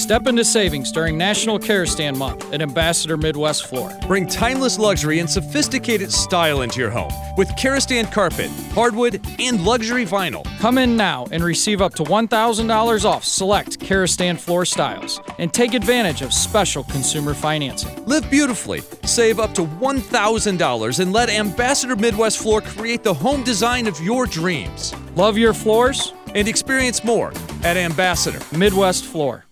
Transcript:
Step into savings during National Kerastan Month at Ambassador Midwest Floor. Bring timeless luxury and sophisticated style into your home with Kerastan carpet, hardwood, and luxury vinyl. Come in now and receive up to $1,000 off select Kerastan floor styles and take advantage of special consumer financing. Live beautifully. Save up to $1,000 and let Ambassador Midwest Floor create the home design of your dreams. Love your floors? And experience more at Ambassador Midwest Floor.